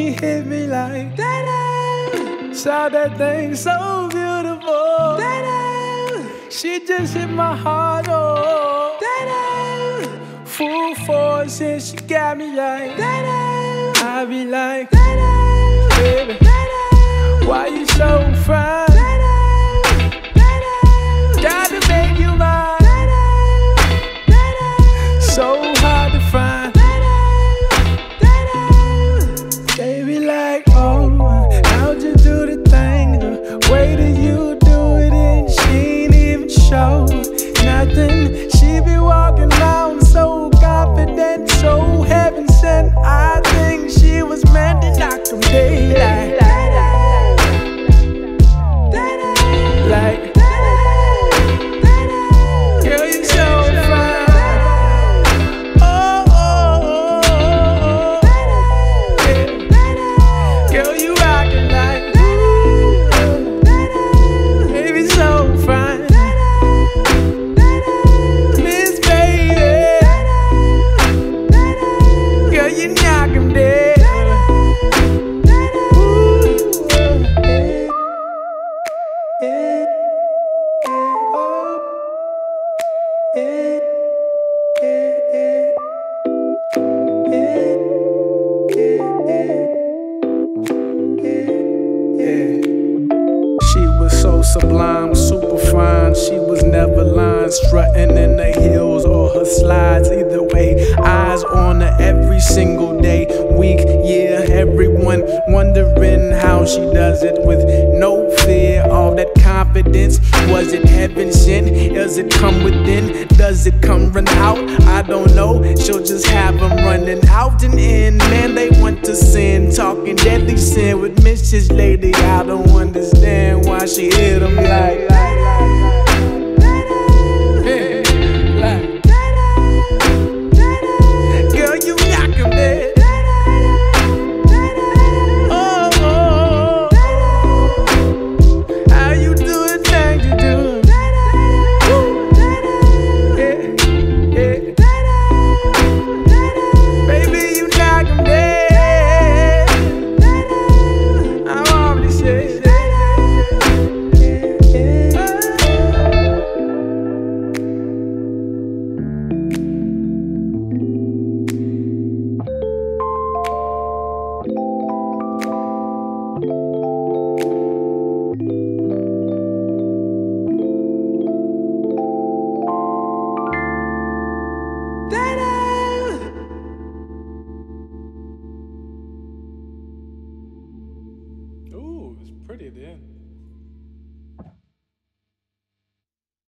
she hit me like that. Saw that thing so beautiful. She just hit my heart, oh. Full force and she got me like I be like, baby, why you so fine? Gotta make you mine. So hard to find. They be like, oh, how'd you do the thing? The way that you do it, and she ain't even show nothing. She be walking around so confident, so heaven sent. I think she was meant to knock them daylight. Like, girl, you so fine. Oh, oh, oh, oh. Yeah. Girl, you rockin' like, ooh, baby, so fine. Miss Baby, girl, you knock 'em dead. She was so sublime, super fine. She was never lying, strutting in the heels or her slides. Either way, eyes on her every single day, week, year. Everyone wondering how she does it with no fear. All that confidence, was it heaven sent? Does it come within? Does it come run out? I don't know. She'll just have them running out and in. Man, they want to sin, talking deadly sin with Mrs. Lady. I don't understand why she hit them like. Girl, you knock 'em dead. Oh, oh, oh. How you do the thing you do? Yeah, yeah. Baby, you knock 'em dead. I'm already said. Ooh, it's pretty at the end.